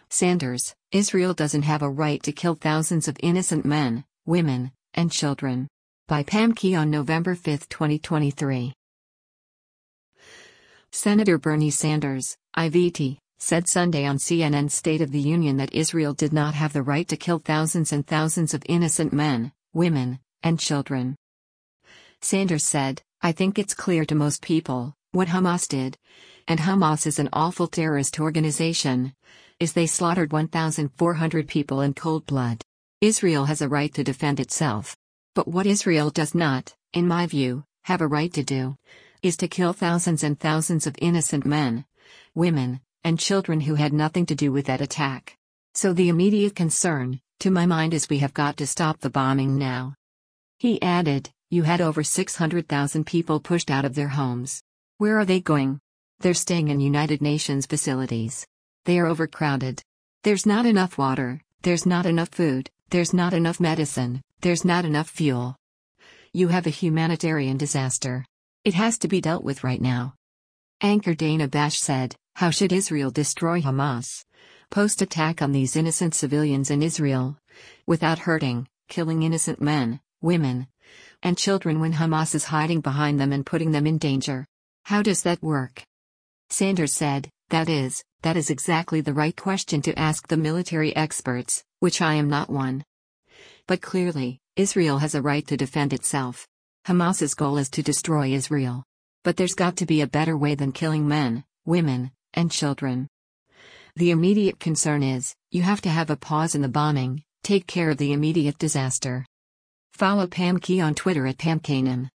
Sanders, Israel doesn't have a right to kill thousands of innocent men, women, and children. By Pam Key on November 5, 2023. Senator Bernie Sanders, IVT, said Sunday on CNN's State of the Union that Israel did not have the right to kill thousands and thousands of innocent men, women, and children. Sanders said, "I think it's clear to most people what Hamas did. And Hamas is an awful terrorist organization. They slaughtered 1,400 people in cold blood. Israel has a right to defend itself. But what Israel does not, in my view, have a right to do, is to kill thousands and thousands of innocent men, women, and children who had nothing to do with that attack. So the immediate concern, to my mind, is we have got to stop the bombing now." He added, "You had over 600,000 people pushed out of their homes. Where are they going? They're staying in United Nations facilities. They are overcrowded. There's not enough water, there's not enough food, there's not enough medicine, there's not enough fuel. You have a humanitarian disaster. It has to be dealt with right now." Anchor Dana Bash said, "How should Israel destroy Hamas? Post-attack on these innocent civilians in Israel, without hurting, killing innocent men, women, and children when Hamas is hiding behind them and putting them in danger. How does that work?" Sanders said, that is exactly the right question to ask the military experts, which I am not one. But clearly, Israel has a right to defend itself. Hamas's goal is to destroy Israel. But there's got to be a better way than killing men, women, and children. The immediate concern is, you have to have a pause in the bombing, take care of the immediate disaster. Follow Pam Key on Twitter at PamKanan.